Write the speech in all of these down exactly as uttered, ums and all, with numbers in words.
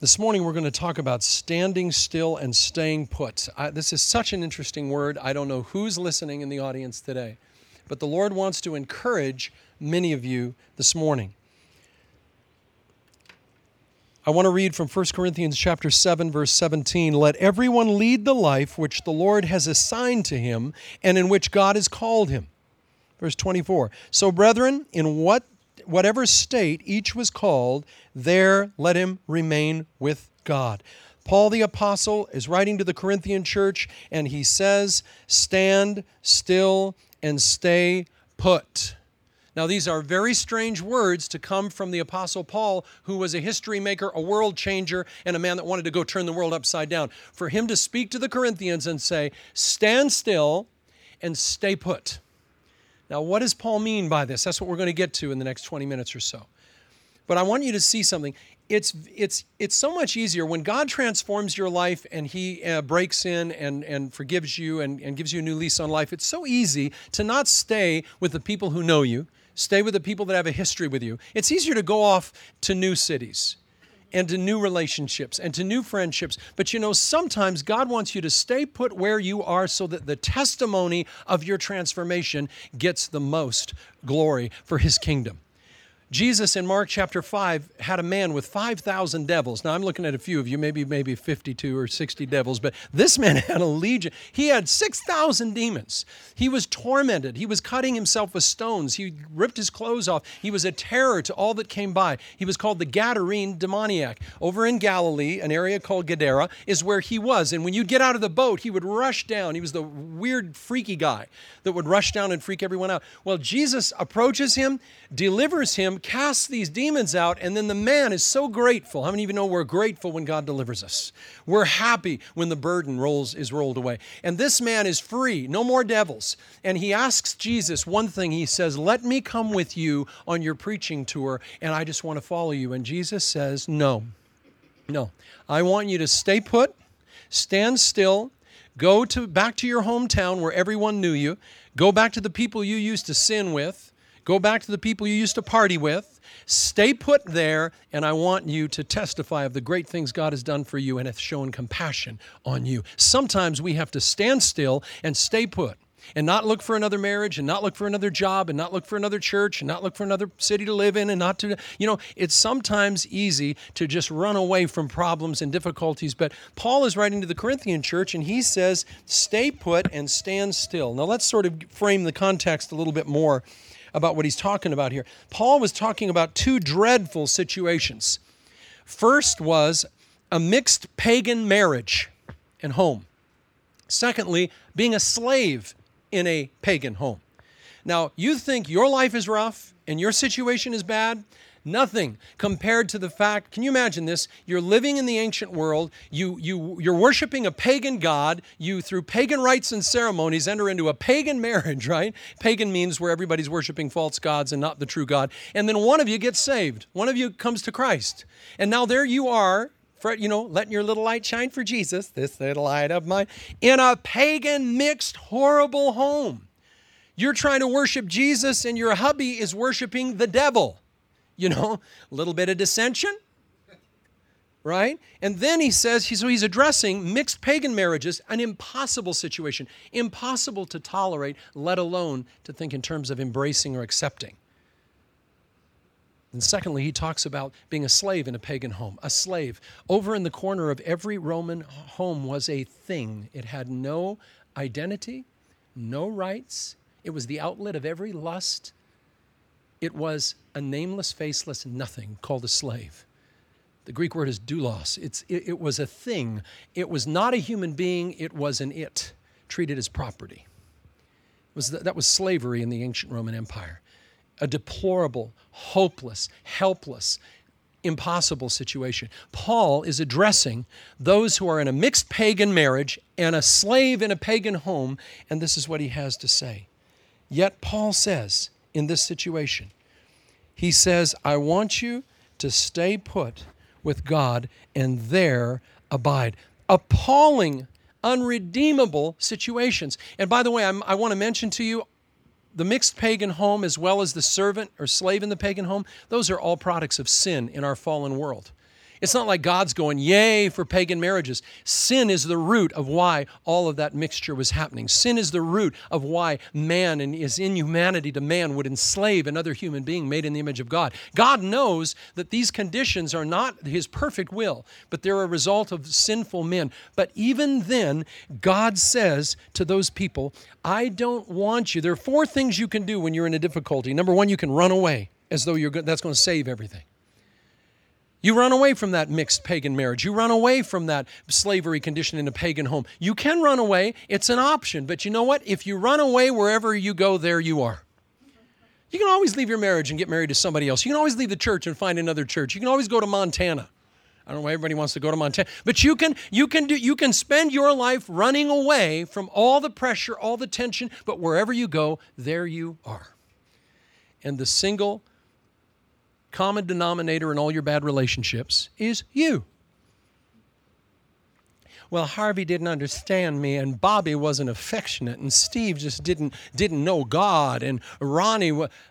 This morning we're going to talk about standing still and staying put. I, this is such an interesting word. I don't know who's listening in the audience today, but the Lord wants to encourage many of you this morning. I want to read from First Corinthians chapter seven, verse seventeen. Let everyone lead the life which the Lord has assigned to him and in which God has called him. Verse twenty-four. So, brethren, in what whatever state each was called, there let him remain with God. Paul the apostle is writing to the Corinthian church, and he says, stand still and stay put. Now, these are very strange words to come from the Apostle Paul, who was a history maker, a world changer, and a man that wanted to go turn the world upside down. For him to speak to the Corinthians and say, stand still and stay put. Now, what does Paul mean by this? That's what we're going to get to in the next twenty minutes or so. But I want you to see something. It's it's it's so much easier when God transforms your life and He uh, breaks in and, and forgives you and, and gives you a new lease on life. It's so easy to not stay with the people who know you. Stay with the people that have a history with you. It's easier to go off to new cities and to new relationships and to new friendships. But you know, sometimes God wants you to stay put where you are so that the testimony of your transformation gets the most glory for His kingdom. Jesus in Mark chapter five had a man with five thousand devils. Now, I'm looking at a few of you, maybe maybe fifty-two or sixty devils, but this man had a legion. He had six thousand demons. He was tormented. He was cutting himself with stones. He ripped his clothes off. He was a terror to all that came by. He was called the Gadarene demoniac. Over in Galilee, an area called Gadara, is where he was. And when you'd get out of the boat, he would rush down. He was the weird, freaky guy that would rush down and freak everyone out. Well, Jesus approaches him, delivers him, casts these demons out, and then the man is so grateful. How many of you know we're grateful when God delivers us? We're happy when the burden rolls is rolled away. And this man is free, no more devils. And he asks Jesus one thing. He says, let me come with you on your preaching tour, and I just want to follow you. And Jesus says, no, no. I want you to stay put, stand still, go to back to your hometown where everyone knew you, go back to the people you used to sin with, go back to the people you used to party with. Stay put there, and I want you to testify of the great things God has done for you and hath shown compassion on you. Sometimes we have to stand still and stay put and not look for another marriage and not look for another job and not look for another church and not look for another city to live in and not to, you know, it's sometimes easy to just run away from problems and difficulties. But Paul is writing to the Corinthian church, and he says, stay put and stand still. Now, let's sort of frame the context a little bit more about what he's talking about here. Paul was talking about two dreadful situations. First was a mixed pagan marriage and home. Secondly, being a slave in a pagan home. Now, you think your life is rough and your situation is bad? Nothing compared to the fact, can you imagine this? You're living in the ancient world, you, you, you're worshiping a pagan god, you through pagan rites and ceremonies enter into a pagan marriage, right? Pagan means where everybody's worshiping false gods and not the true God. And then one of you gets saved. One of you comes to Christ. And now there you are, you know, letting your little light shine for Jesus, this little light of mine, in a pagan, mixed, horrible home. You're trying to worship Jesus and your hubby is worshiping the devil. You know, a little bit of dissension, right? And then he says, so he's addressing mixed pagan marriages, an impossible situation, impossible to tolerate, let alone to think in terms of embracing or accepting. And secondly, he talks about being a slave in a pagan home, a slave. Over in the corner of every Roman home was a thing. It had no identity, no rights. It was the outlet of every lust. It was a nameless, faceless nothing called a slave. The Greek word is doulos. It's, it, it was a thing. It was not a human being. It was an it, treated as property. It was that was slavery in the ancient Roman Empire. A deplorable, hopeless, helpless, impossible situation. Paul is addressing those who are in a mixed pagan marriage and a slave in a pagan home, and this is what he has to say. Yet Paul says, in this situation, he says, I want you to stay put with God and there abide. Appalling, unredeemable situations. And by the way, I'm, I want to mention to you, the mixed pagan home as well as the servant or slave in the pagan home, those are all products of sin in our fallen world. It's not like God's going, yay for pagan marriages. Sin is the root of why all of that mixture was happening. Sin is the root of why man and his inhumanity to man would enslave another human being made in the image of God. God knows that these conditions are not his perfect will, but they're a result of sinful men. But even then, God says to those people, I don't want you. There are four things you can do when you're in a difficulty. Number one, you can run away as though you're go- that's going to save everything. You run away from that mixed pagan marriage. You run away from that slavery condition in a pagan home. You can run away. It's an option. But you know what? If you run away, wherever you go, there you are. You can always leave your marriage and get married to somebody else. You can always leave the church and find another church. You can always go to Montana. I don't know why everybody wants to go to Montana. But you can, you can do, you can spend your life running away from all the pressure, all the tension. But wherever you go, there you are. And the single common denominator in all your bad relationships is you. Well, Harvey didn't understand me, and Bobby wasn't affectionate, and Steve just didn't didn't know God, and Ronnie.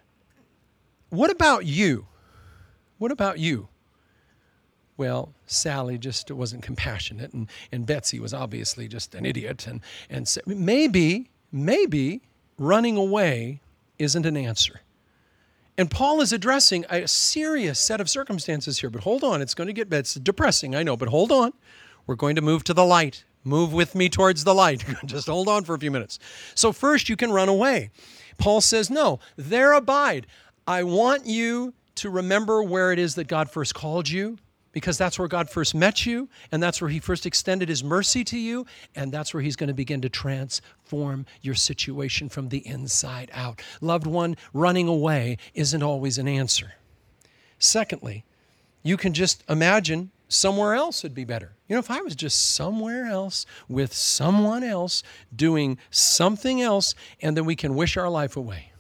What about you? What about you? Well, Sally just wasn't compassionate, and, and Betsy was obviously just an idiot, and and so maybe maybe running away isn't an answer. And Paul is addressing a serious set of circumstances here. But hold on, it's going to get it's depressing, I know, but hold on. We're going to move to the light. Move with me towards the light. Just hold on for a few minutes. So first, you can run away. Paul says, no, there abide. I want you to remember where it is that God first called you, because that's where God first met you, and that's where he first extended his mercy to you, and that's where he's going to begin to transform your situation from the inside out. Loved one, running away isn't always an answer. Secondly, you can just imagine somewhere else would be better. You know, if I was just somewhere else with someone else doing something else, and then we can wish our life away.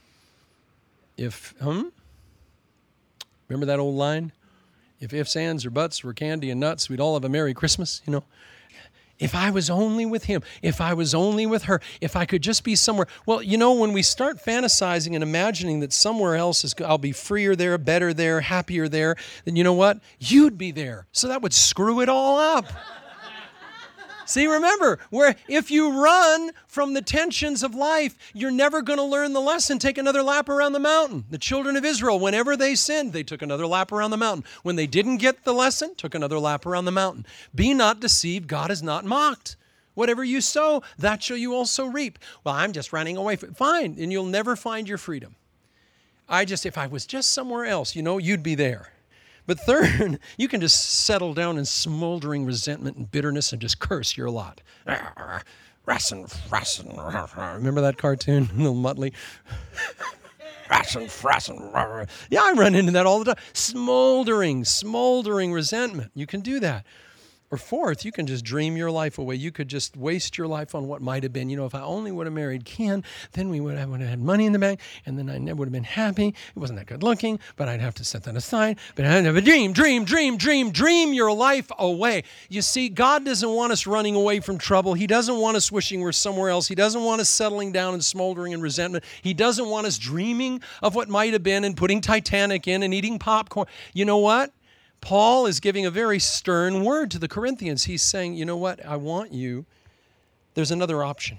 If, hmm? Remember that old line? If ifs, ands, or buts were candy and nuts, we'd all have a Merry Christmas, you know. If I was only with him, if I was only with her, if I could just be somewhere. Well, you know, when we start fantasizing and imagining that somewhere else is, I'll be freer there, better there, happier there, then you know what? You'd be there. So that would screw it all up. See, remember, where if you run from the tensions of life, you're never going to learn the lesson. Take another lap around the mountain. The children of Israel, whenever they sinned, they took another lap around the mountain. When they didn't get the lesson, took another lap around the mountain. Be not deceived, God is not mocked. Whatever you sow, that shall you also reap. Well, I'm just running away from it. Fine, and you'll never find your freedom. I just, if I was just somewhere else, you know, you'd be there. But third, you can just settle down in smoldering resentment and bitterness and just curse your lot. Rassin, frassin. Remember that cartoon, Little Muttley? Rassin, frassin. Yeah, I run into that all the time. Smoldering, smoldering resentment. You can do that. Or fourth, you can just dream your life away. You could just waste your life on what might have been. You know, if I only would have married Ken, then we would have, would have had money in the bank, and then I never would have been happy. It wasn't that good looking, but I'd have to set that aside. But I'd have a dream, dream, dream, dream, dream your life away. You see, God doesn't want us running away from trouble. He doesn't want us wishing we're somewhere else. He doesn't want us settling down and smoldering in resentment. He doesn't want us dreaming of what might have been and putting Titanic in and eating popcorn. You know what? Paul is giving a very stern word to the Corinthians. He's saying, you know what? I want you. There's another option.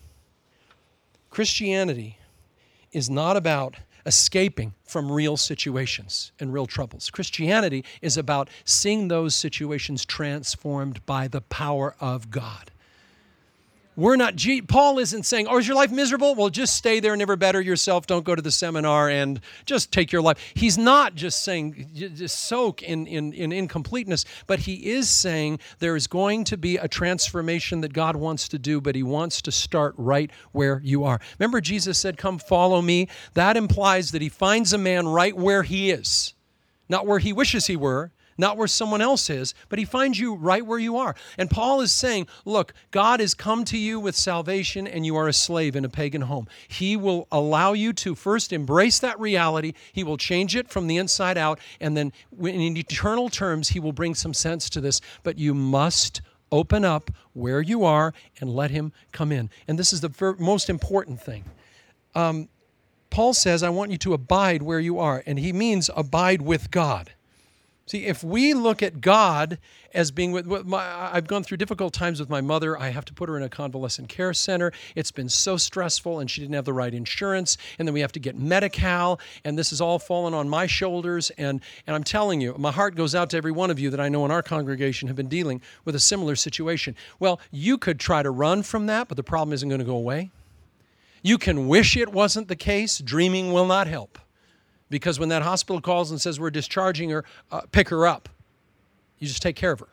Christianity is not about escaping from real situations and real troubles. Christianity is about seeing those situations transformed by the power of God. We're not, Paul isn't saying, oh, is your life miserable? Well, just stay there, never better yourself, don't go to the seminar, and just take your life. He's not just saying, just soak in, in, in incompleteness, but he is saying there is going to be a transformation that God wants to do, but he wants to start right where you are. Remember Jesus said, come follow me? That implies that he finds a man right where he is, not where he wishes he were, not where someone else is, but he finds you right where you are. And Paul is saying, look, God has come to you with salvation and you are a slave in a pagan home. He will allow you to first embrace that reality. He will change it from the inside out. And then in eternal terms, he will bring some sense to this. But you must open up where you are and let him come in. And this is the ver- most important thing. Um, Paul says, I want you to abide where you are. And he means abide with God. See, if we look at God as being with, with my, I've gone through difficult times with my mother. I have to put her in a convalescent care center. It's been so stressful, and she didn't have the right insurance, and then we have to get Medi-Cal, and this is all fallen on my shoulders. And, and I'm telling you, my heart goes out to every one of you that I know in our congregation have been dealing with a similar situation. Well, you could try to run from that, but the problem isn't going to go away. You can wish it wasn't the case. Dreaming will not help. Because when that hospital calls and says we're discharging her, uh, pick her up. You just take care of her.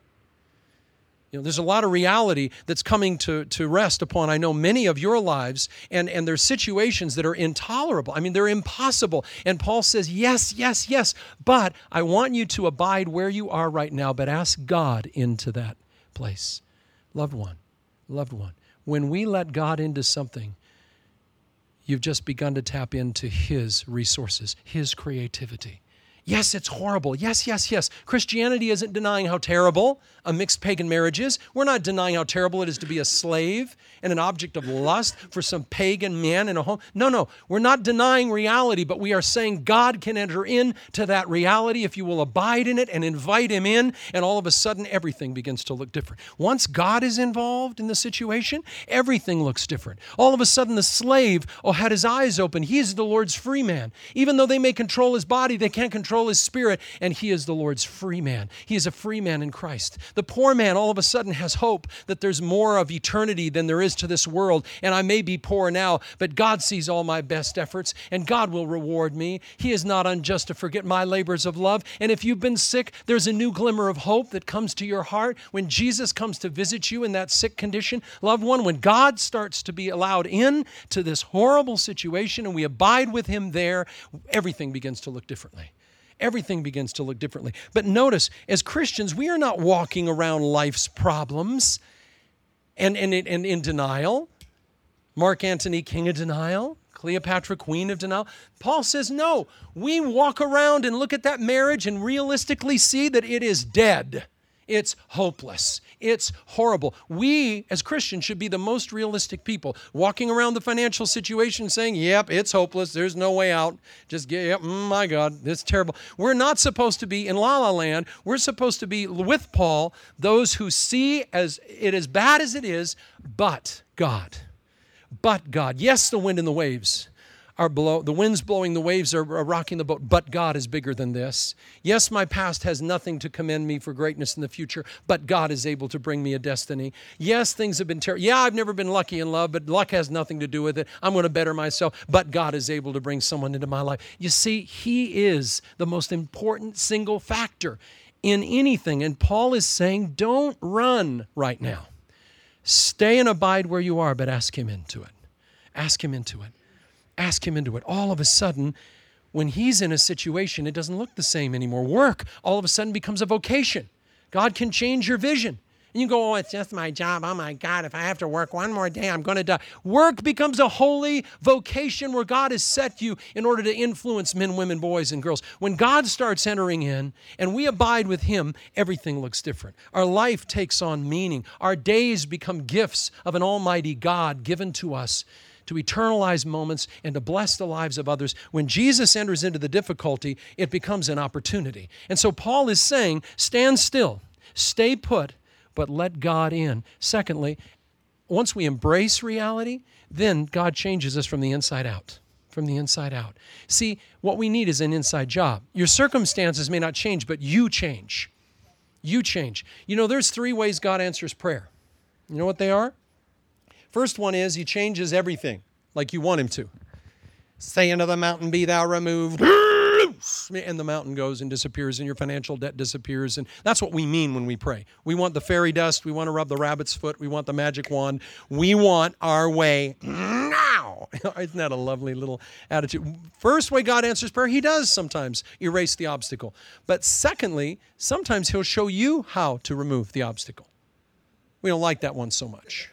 You know, there's a lot of reality that's coming to, to rest upon, I know, many of your lives, and, and there's situations that are intolerable. I mean, they're impossible. And Paul says, yes, yes, yes, but I want you to abide where you are right now, but ask God into that place. Loved one, loved one. When we let God into something, you've just begun to tap into His resources, His creativity. Yes, it's horrible. Yes, yes, yes. Christianity isn't denying how terrible a mixed pagan marriage is. We're not denying how terrible it is to be a slave and an object of lust for some pagan man in a home. No, no. We're not denying reality, but we are saying God can enter into that reality if you will abide in it and invite Him in, and all of a sudden everything begins to look different. Once God is involved in the situation, everything looks different. All of a sudden the slave oh, had his eyes open. He is the Lord's free man. Even though they may control his body, they can't control His spirit, and he is the Lord's free man. He is a free man in Christ. The poor man all of a sudden has hope that there's more of eternity than there is to this world, and I may be poor now, but God sees all my best efforts, and God will reward me. He is not unjust to forget my labors of love, and if you've been sick, there's a new glimmer of hope that comes to your heart when Jesus comes to visit you in that sick condition. Loved one, when God starts to be allowed in to this horrible situation and we abide with Him there, everything begins to look differently. Everything begins to look differently. But notice, as Christians, we are not walking around life's problems and, and, and in denial. Mark Antony, king of denial. Cleopatra, queen of denial. Paul says, no, we walk around and look at that marriage and realistically see that it is dead. It's hopeless. It's horrible. We, as Christians, should be the most realistic people, walking around the financial situation saying, yep, it's hopeless. There's no way out. Just get, yep, mm, my God, it's terrible. We're not supposed to be in La La Land. We're supposed to be with Paul, those who see as it as bad as it is, but God. But God. Yes, the wind and the waves are blow, the wind's blowing, the waves are, are rocking the boat, but God is bigger than this. Yes, my past has nothing to commend me for greatness in the future, but God is able to bring me a destiny. Yes, things have been terrible. Yeah, I've never been lucky in love, but luck has nothing to do with it. I'm going to better myself, but God is able to bring someone into my life. You see, He is the most important single factor in anything, and Paul is saying, don't run right now. Stay and abide where you are, but ask Him into it. Ask Him into it. Ask Him into it. All of a sudden, when He's in a situation, it doesn't look the same anymore. Work all of a sudden becomes a vocation. God can change your vision. And you go, oh, it's just my job. Oh, my God, if I have to work one more day, I'm going to die. Work becomes a holy vocation where God has set you in order to influence men, women, boys, and girls. When God starts entering in and we abide with Him, everything looks different. Our life takes on meaning. Our days become gifts of an almighty God given to us to eternalize moments and to bless the lives of others. When Jesus enters into the difficulty, it becomes an opportunity. And so Paul is saying, stand still, stay put, but let God in. Secondly, once we embrace reality, then God changes us from the inside out. From the inside out. See, what we need is an inside job. Your circumstances may not change, but you change. You change. You know, there's three ways God answers prayer. You know what they are? First one is He changes everything like you want Him to. Say unto the mountain, be thou removed. And the mountain goes and disappears and your financial debt disappears. And that's what we mean when we pray. We want the fairy dust. We want to rub the rabbit's foot. We want the magic wand. We want our way now. Isn't that a lovely little attitude? First way God answers prayer, He does sometimes erase the obstacle. But secondly, sometimes He'll show you how to remove the obstacle. We don't like that one so much.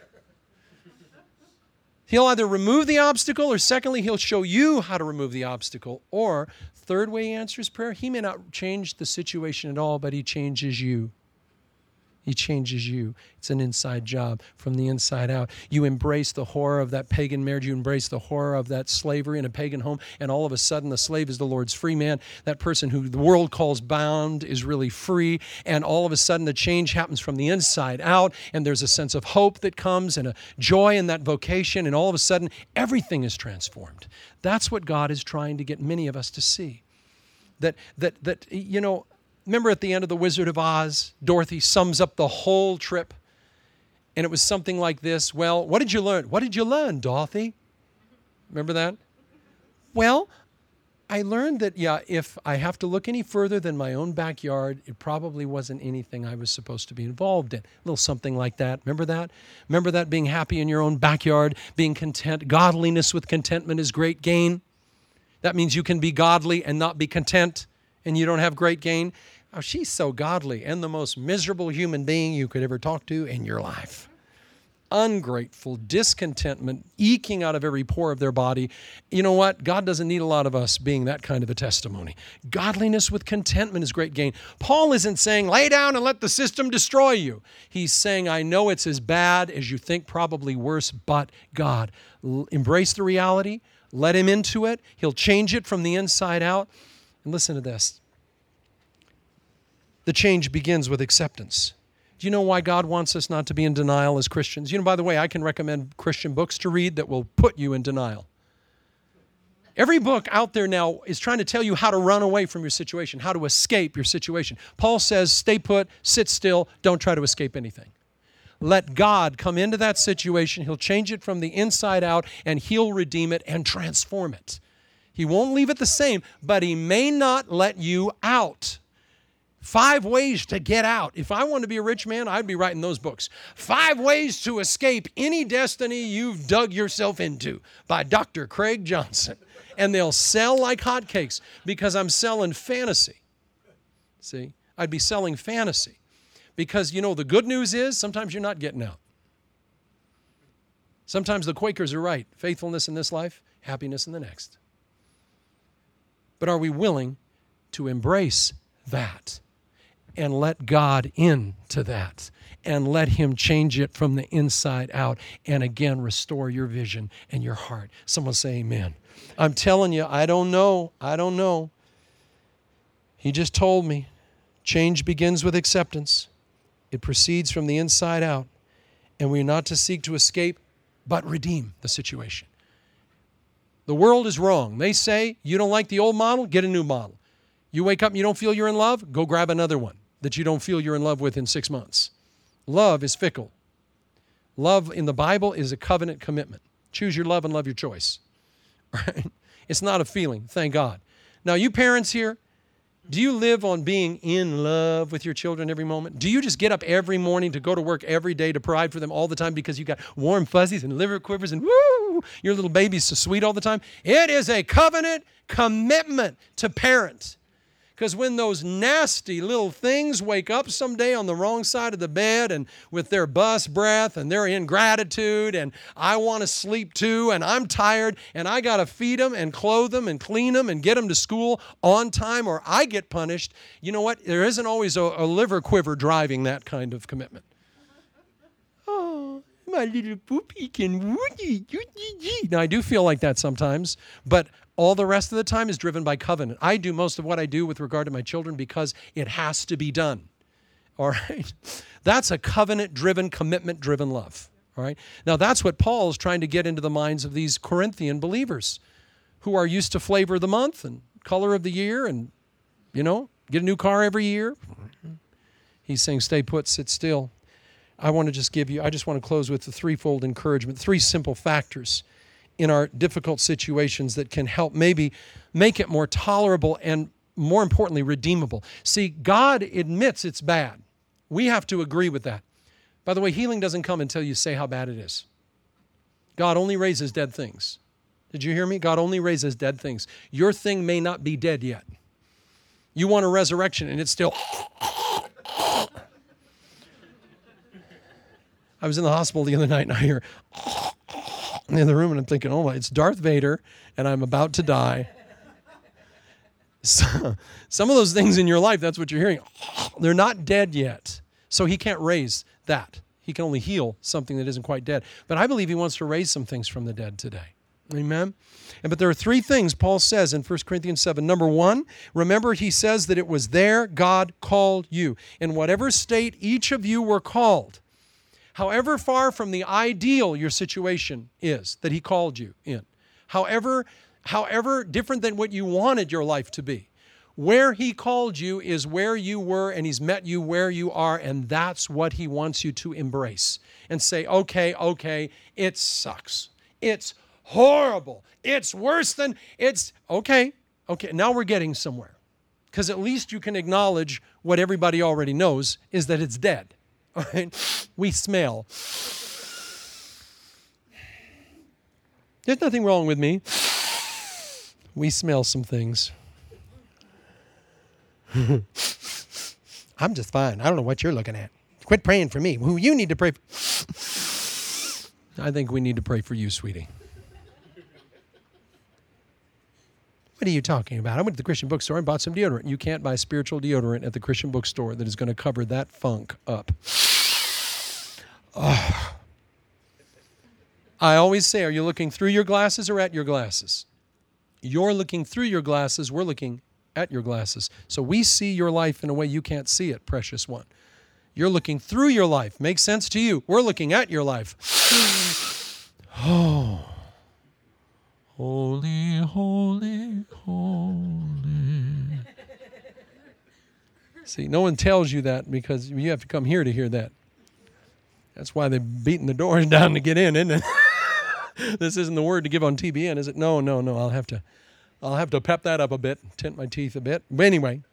He'll either remove the obstacle, or secondly, He'll show you how to remove the obstacle. Or third way He answers prayer, He may not change the situation at all, but He changes you. He changes you. It's an inside job from the inside out. You embrace the horror of that pagan marriage. You embrace the horror of that slavery in a pagan home. And all of a sudden, the slave is the Lord's free man. That person who the world calls bound is really free. And all of a sudden, the change happens from the inside out. And there's a sense of hope that comes and a joy in that vocation. And all of a sudden, everything is transformed. That's what God is trying to get many of us to see. That, that, that you know, remember at the end of The Wizard of Oz, Dorothy sums up the whole trip, and it was something like this. Well, what did you learn? What did you learn, Dorothy? Remember that? Well, I learned that, yeah, if I have to look any further than my own backyard, it probably wasn't anything I was supposed to be involved in. A little something like that. Remember that? Remember that being happy in your own backyard, being content. Godliness with contentment is great gain. That means you can be godly and not be content, and you don't have great gain. Oh, she's so godly and the most miserable human being you could ever talk to in your life. Ungrateful, discontentment, eking out of every pore of their body. You know what? God doesn't need a lot of us being that kind of a testimony. Godliness with contentment is great gain. Paul isn't saying, lay down and let the system destroy you. He's saying, I know it's as bad as you think, probably worse, but God. L- embrace the reality. Let him into it. He'll change it from the inside out. And listen to this. The change begins with acceptance. Do you know why God wants us not to be in denial as Christians? You know, by the way, I can recommend Christian books to read that will put you in denial. Every book out there now is trying to tell you how to run away from your situation, how to escape your situation. Paul says, stay put, sit still, don't try to escape anything. Let God come into that situation. He'll change it from the inside out, and he'll redeem it and transform it. He won't leave it the same, but he may not let you out. Five ways to get out. If I wanted to be a rich man, I'd be writing those books. Five ways to escape any destiny you've dug yourself into by Doctor Craig Johnson. And they'll sell like hotcakes because I'm selling fantasy. See, I'd be selling fantasy. Because, you know, the good news is sometimes you're not getting out. Sometimes the Quakers are right. Faithfulness in this life, happiness in the next. But are we willing to embrace that and let God into that and let him change it from the inside out and again restore your vision and your heart? Someone say amen. I'm telling you, I don't know. I don't know. He just told me. Change begins with acceptance. It proceeds from the inside out. And we're not to seek to escape, but redeem the situation. The world is wrong. They say, you don't like the old model, get a new model. You wake up and you don't feel you're in love, go grab another one that you don't feel you're in love with in six months. Love is fickle. Love in the Bible is a covenant commitment. Choose your love and love your choice. Right? It's not a feeling, thank God. Now, you parents here, do you live on being in love with your children every moment? Do you just get up every morning to go to work every day to provide for them all the time because you got warm fuzzies and liver quivers and woo, your little baby's so sweet all the time? It is a covenant commitment to parent. Because when those nasty little things wake up someday on the wrong side of the bed and with their bus breath and their ingratitude and I want to sleep too and I'm tired and I got to feed them and clothe them and clean them and get them to school on time or I get punished, you know what? There isn't always a, a liver quiver driving that kind of commitment. Oh, my little poopy can woody. Now, I do feel like that sometimes, but all the rest of the time is driven by covenant. I do most of what I do with regard to my children because it has to be done. All right? That's a covenant-driven, commitment-driven love. All right? Now, that's what Paul is trying to get into the minds of these Corinthian believers who are used to flavor of the month and color of the year and, you know, get a new car every year. He's saying, stay put, sit still. I want to just give you, I just want to close with the threefold encouragement, three simple factors in our difficult situations that can help maybe make it more tolerable and, more importantly, redeemable. See, God admits it's bad. We have to agree with that. By the way, healing doesn't come until you say how bad it is. God only raises dead things. Did you hear me? God only raises dead things. Your thing may not be dead yet. You want a resurrection and it's still... I was in the hospital the other night and I hear... in the other room, and I'm thinking, oh, it's Darth Vader, and I'm about to die. So, some of those things in your life, that's what you're hearing. They're not dead yet. So he can't raise that. He can only heal something that isn't quite dead. But I believe he wants to raise some things from the dead today. Amen? And, but there are three things Paul says in First Corinthians seven. Number one, remember he says that it was there God called you. In whatever state each of you were called, however far from the ideal your situation is that he called you in, however, however different than what you wanted your life to be, where he called you is where you were, and he's met you where you are, and that's what he wants you to embrace and say, okay, okay, it sucks. It's horrible. It's worse than, it's, okay, okay, now we're getting somewhere. Because at least you can acknowledge what everybody already knows is that it's dead. All right? We smell. There's nothing wrong with me. We smell some things. I'm just fine. I don't know what you're looking at. Quit praying for me. Who you need to pray for. I think we need to pray for you, sweetie. What are you talking about? I went to the Christian bookstore and bought some deodorant. You can't buy spiritual deodorant at the Christian bookstore that is going to cover that funk up. Oh. I always say, are you looking through your glasses or at your glasses? You're looking through your glasses. We're looking at your glasses. So we see your life in a way you can't see it, precious one. You're looking through your life. Makes sense to you. We're looking at your life. Oh. Holy, holy, holy. See, no one tells you that because you have to come here to hear that. That's why they're beating the doors down to get in, isn't it? This isn't the word to give on T B N, is it? No, no, no. I'll have to I'll have to pep that up a bit, tint my teeth a bit. But anyway,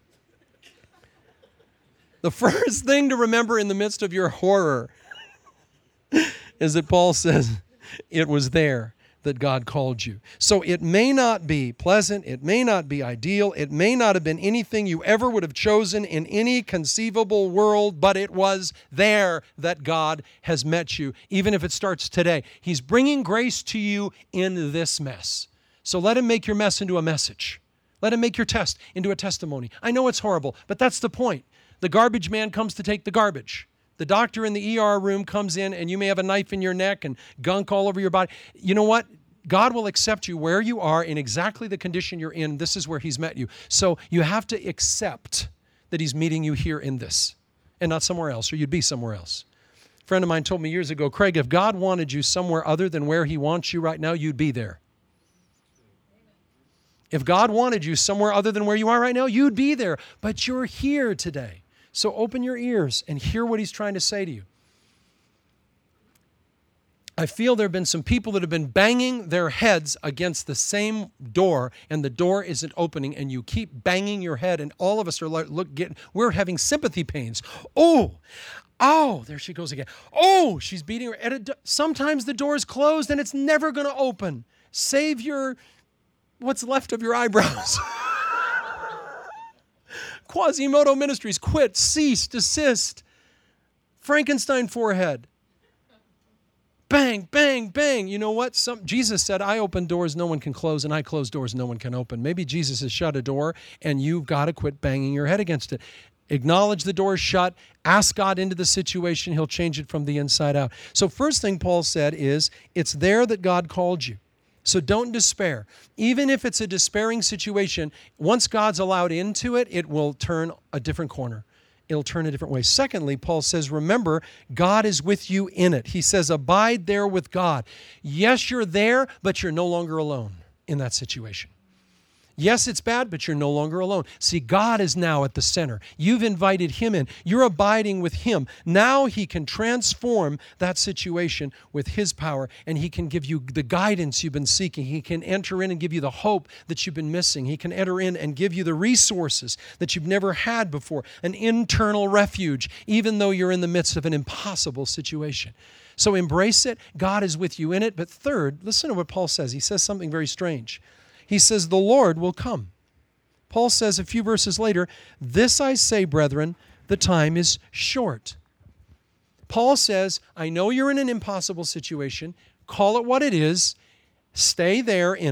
the first thing to remember in the midst of your horror is that Paul says it was there that God called you. So it may not be pleasant, it may not be ideal, it may not have been anything you ever would have chosen in any conceivable world, but it was there that God has met you, even if it starts today. He's bringing grace to you in this mess. So let him make your mess into a message. Let him make your test into a testimony. I know it's horrible, but that's the point. The garbage man comes to take the garbage. The doctor in the E R room comes in and you may have a knife in your neck and gunk all over your body. You know what? God will accept you where you are in exactly the condition you're in. This is where he's met you. So you have to accept that he's meeting you here in this and not somewhere else, or you'd be somewhere else. A friend of mine told me years ago, Craig, if God wanted you somewhere other than where he wants you right now, you'd be there. If God wanted you somewhere other than where you are right now, you'd be there. But you're here today. So open your ears and hear what he's trying to say to you. I feel there have been some people that have been banging their heads against the same door, and the door isn't opening, and you keep banging your head, and all of us are like, look, getting, we're having sympathy pains. Oh, oh, there she goes again. Oh, she's beating her. At a, sometimes the door is closed, and it's never going to open. Save your, what's left of your eyebrows. Quasimodo Ministries, quit, cease, desist. Frankenstein forehead. Bang, bang, bang. You know what? Some, Jesus said, I open doors no one can close, and I close doors no one can open. Maybe Jesus has shut a door, and you've got to quit banging your head against it. Acknowledge the door is shut. Ask God into the situation. He'll change it from the inside out. So first thing Paul said is, it's there that God called you. So don't despair. Even if it's a despairing situation, once God's allowed into it, it will turn a different corner. It'll turn a different way. Secondly, Paul says, remember, God is with you in it. He says, abide there with God. Yes, you're there, but you're no longer alone in that situation. Yes, it's bad, but you're no longer alone. See, God is now at the center. You've invited him in. You're abiding with him. Now he can transform that situation with his power, and he can give you the guidance you've been seeking. He can enter in and give you the hope that you've been missing. He can enter in and give you the resources that you've never had before, an internal refuge, even though you're in the midst of an impossible situation. So embrace it. God is with you in it. But third, listen to what Paul says. He says something very strange. He says, the Lord will come. Paul says a few verses later, this I say, brethren, the time is short. Paul says, I know you're in an impossible situation. Call it what it is. Stay there in it.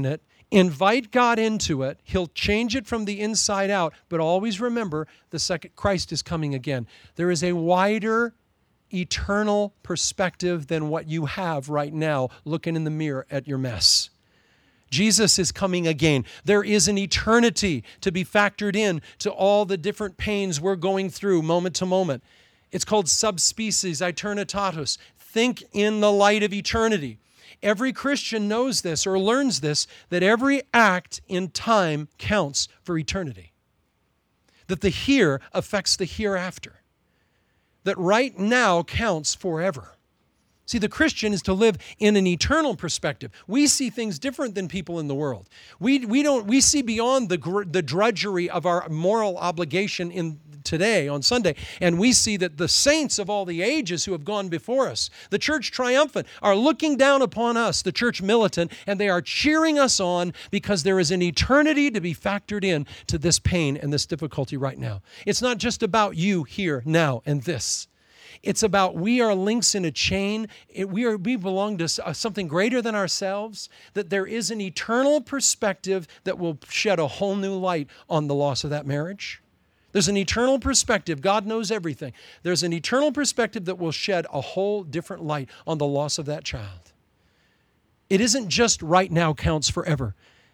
Invite God into it. He'll change it from the inside out. But always remember, the second Christ is coming again. There is a wider, eternal perspective than what you have right now looking in the mirror at your mess. Jesus is coming again. There is an eternity to be factored in to all the different pains we're going through moment to moment. It's called subspecies aeternitatis. Think in the light of eternity. Every Christian knows this or learns this, that every act in time counts for eternity. That the here affects the hereafter. That right now counts forever. See, the Christian is to live in an eternal perspective. We see things different than people in the world. We, we, don't, we see beyond the, gr- the drudgery of our moral obligation in today on Sunday, and we see that the saints of all the ages who have gone before us, the church triumphant, are looking down upon us, the church militant, and they are cheering us on because there is an eternity to be factored in to this pain and this difficulty right now. It's not just about you here, now, and this. It's about we are links in a chain. It, we, are, we belong to something greater than ourselves, that there is an eternal perspective that will shed a whole new light on the loss of that marriage. There's an eternal perspective. God knows everything. There's an eternal perspective that will shed a whole different light on the loss of that child. It isn't just right now counts forever.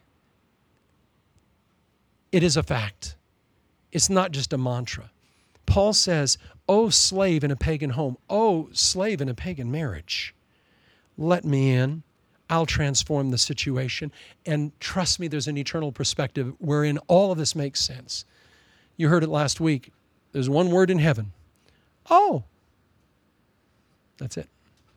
It is a fact. It's not just a mantra. Paul says, "Oh, slave in a pagan home, oh, slave in a pagan marriage, let me in. I'll transform the situation. And trust me, there's an eternal perspective wherein all of this makes sense." You heard it last week. There's one word in heaven. Oh. That's it.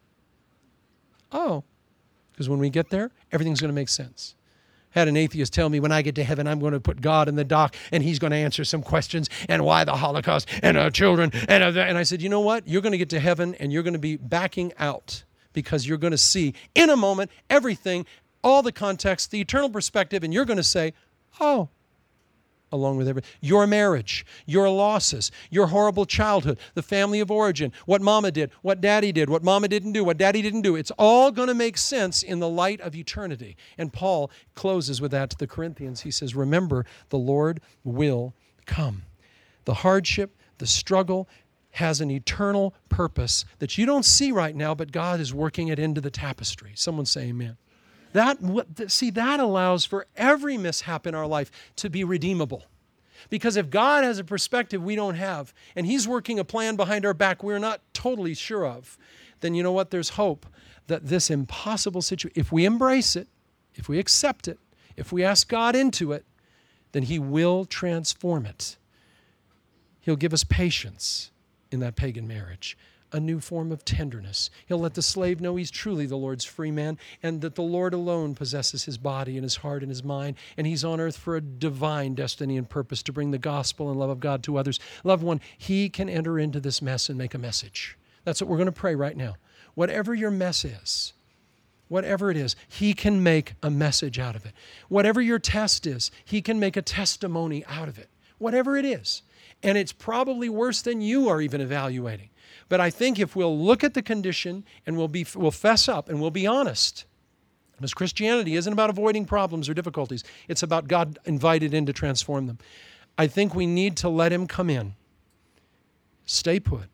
Oh. Because when we get there, everything's going to make sense. I had an atheist tell me, when I get to heaven, I'm going to put God in the dock, and he's going to answer some questions, and why the Holocaust, and our children, and uh, and I said, you know what? You're going to get to heaven, and you're going to be backing out, because you're going to see, in a moment, everything, all the context, the eternal perspective, and you're going to say, oh, along with everything. Your marriage, your losses, your horrible childhood, the family of origin, what mama did, what daddy did, what mama didn't do, what daddy didn't do. It's all going to make sense in the light of eternity. And Paul closes with that to the Corinthians. He says, remember, the Lord will come. The hardship, the struggle has an eternal purpose that you don't see right now, but God is working it into the tapestry. Someone say amen. That, see, that allows for every mishap in our life to be redeemable. Because if God has a perspective we don't have, and he's working a plan behind our back we're not totally sure of, then you know what? There's hope that this impossible situation, if we embrace it, if we accept it, if we ask God into it, then he will transform it. He'll give us patience in that pagan marriage. A new form of tenderness. He'll let the slave know he's truly the Lord's free man, and that the Lord alone possesses his body and his heart and his mind, and he's on earth for a divine destiny and purpose to bring the gospel and love of God to others. Loved one, he can enter into this mess and make a message. That's what we're going to pray right now. Whatever your mess is, whatever it is, he can make a message out of it. Whatever your test is, he can make a testimony out of it. Whatever it is. And it's probably worse than you are even evaluating. But I think if we'll look at the condition and we'll be, we'll fess up and we'll be honest, because Christianity isn't about avoiding problems or difficulties. It's about God invited in to transform them. I think we need to let him come in. Stay put.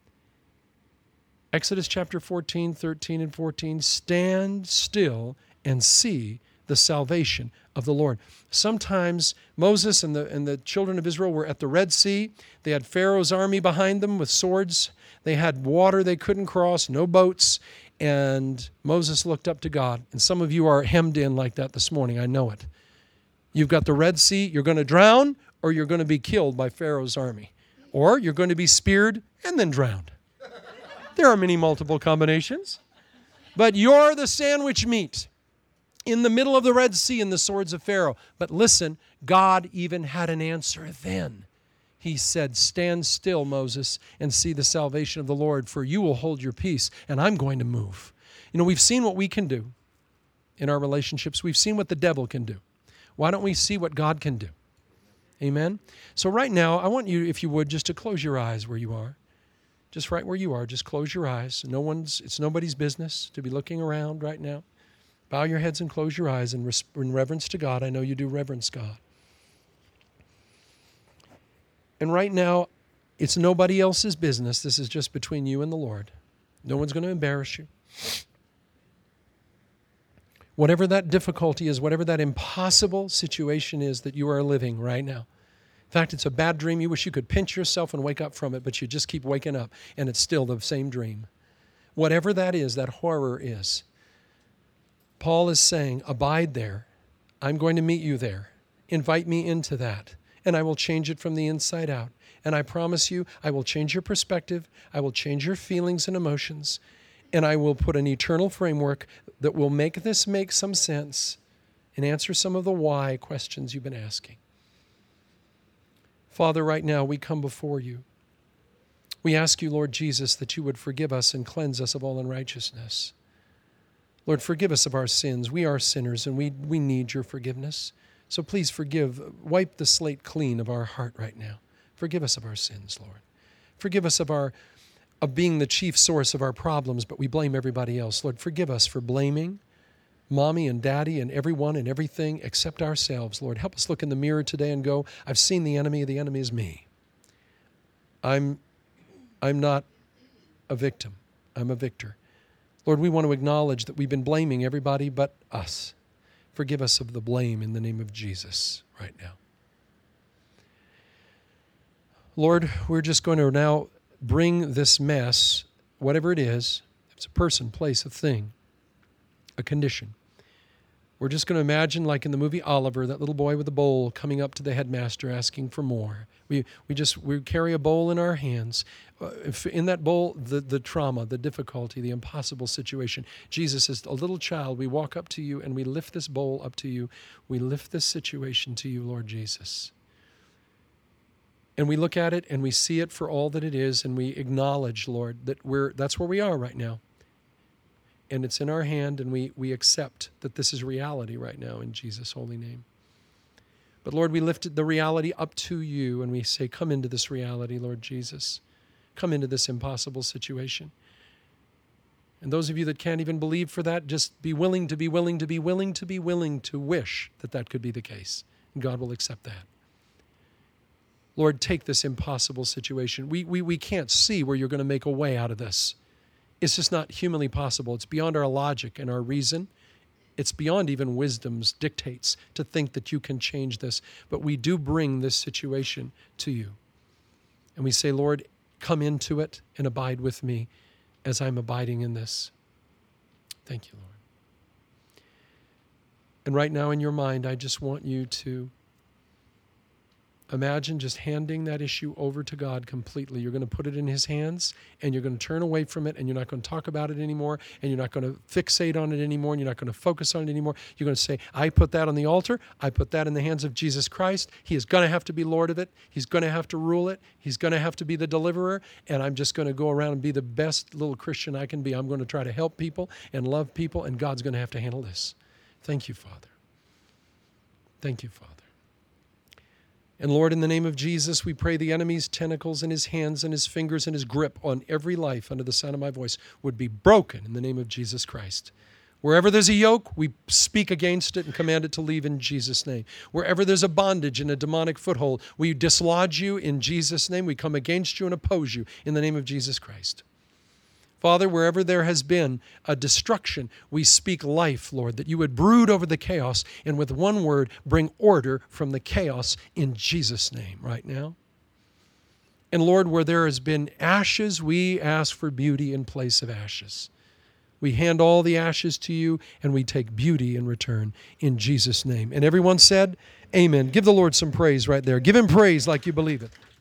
Exodus chapter fourteen, thirteen, and fourteen. Stand still and see the salvation of the Lord. Sometimes Moses and the, and the children of Israel were at the Red Sea. They had Pharaoh's army behind them with swords. They had water they couldn't cross, no boats. And Moses looked up to God. And some of you are hemmed in like that this morning. I know it. You've got the Red Sea. You're going to drown, or you're going to be killed by Pharaoh's army. Or you're going to be speared and then drowned. There are many multiple combinations. But you're the sandwich meat in the middle of the Red Sea in the swords of Pharaoh. But listen, God even had an answer then. He said, stand still, Moses, and see the salvation of the Lord, for you will hold your peace, and I'm going to move. You know, we've seen what we can do in our relationships. We've seen what the devil can do. Why don't we see what God can do? Amen? So right now, I want you, if you would, just to close your eyes where you are. Just right where you are, just close your eyes. No one's, it's nobody's business to be looking around right now. Bow your heads and close your eyes in, res- in reverence to God. I know you do reverence God. And right now, it's nobody else's business. This is just between you and the Lord. No one's going to embarrass you. Whatever that difficulty is, whatever that impossible situation is that you are living right now. In fact, it's a bad dream. You wish you could pinch yourself and wake up from it, but you just keep waking up, and it's still the same dream. Whatever that is, that horror is, Paul is saying, abide there. I'm going to meet you there. Invite me into that, and I will change it from the inside out. And I promise you, I will change your perspective. I will change your feelings and emotions. And I will put an eternal framework that will make this make some sense and answer some of the why questions you've been asking. Father, right now we come before you. We ask you, Lord Jesus, that you would forgive us and cleanse us of all unrighteousness. Lord, forgive us of our sins. We are sinners, and we, we need your forgiveness. So please forgive, wipe the slate clean of our heart right now. Forgive us of our sins, Lord. Forgive us of our of being the chief source of our problems, but we blame everybody else. Lord, forgive us for blaming mommy and daddy and everyone and everything except ourselves. Lord, help us look in the mirror today and go, I've seen the enemy. The enemy is me. I'm, I'm not a victim. I'm a victor. Lord, we want to acknowledge that we've been blaming everybody but us. Forgive us of the blame in the name of Jesus right now. Lord, we're just going to now bring this mess, whatever it is, if it's a person, place, a thing, a condition. We're just going to imagine, like in the movie Oliver, that little boy with the bowl coming up to the headmaster asking for more. We we just we carry a bowl in our hands. Uh, if in that bowl, the, the trauma, the difficulty, the impossible situation. Jesus is a little child. We walk up to you and we lift this bowl up to you. We lift this situation to you, Lord Jesus. And we look at it and we see it for all that it is, and we acknowledge, Lord, that we're that's where we are right now. And it's in our hand, and we, we accept that this is reality right now in Jesus' holy name. But Lord, we lift the reality up to you, and we say, come into this reality, Lord Jesus. Come into this impossible situation. And those of you that can't even believe for that, just be willing to be willing to be willing to be willing to wish that that could be the case. And God will accept that. Lord, take this impossible situation. We, we, we can't see where you're going to make a way out of this. It's just not humanly possible. It's beyond our logic and our reason. It's beyond even wisdom's dictates to think that you can change this. But we do bring this situation to you. And we say, Lord, come into it and abide with me as I'm abiding in this. Thank you, Lord. And right now in your mind, I just want you to imagine just handing that issue over to God completely. You're going to put it in his hands, and you're going to turn away from it, and you're not going to talk about it anymore, and you're not going to fixate on it anymore, and you're not going to focus on it anymore. You're going to say, I put that on the altar. I put that in the hands of Jesus Christ. He is going to have to be Lord of it. He's going to have to rule it. He's going to have to be the deliverer, and I'm just going to go around and be the best little Christian I can be. I'm going to try to help people and love people, and God's going to have to handle this. Thank you, Father. Thank you, Father. And Lord, in the name of Jesus, we pray the enemy's tentacles and his hands and his fingers and his grip on every life under the sound of my voice would be broken in the name of Jesus Christ. Wherever there's a yoke, we speak against it and command it to leave in Jesus' name. Wherever there's a bondage and a demonic foothold, we dislodge you in Jesus' name. We come against you and oppose you in the name of Jesus Christ. Father, wherever there has been a destruction, we speak life, Lord, that you would brood over the chaos and with one word bring order from the chaos in Jesus' name right now. And Lord, where there has been ashes, we ask for beauty in place of ashes. We hand all the ashes to you and we take beauty in return in Jesus' name. And everyone said, amen. Give the Lord some praise right there. Give him praise like you believe it.